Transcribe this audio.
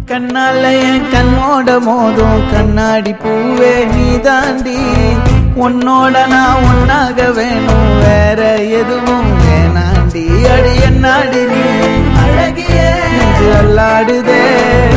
கண்ணால என் கண்ணோட மோதும் கண்ணாடி பூவே நீ தாண்டி உன்னோட நான் ஒன்னாக வேணும் வேற எதுவும் வேணாண்டி அடி என்னாடி நீ அழகியே அல்லாடுதே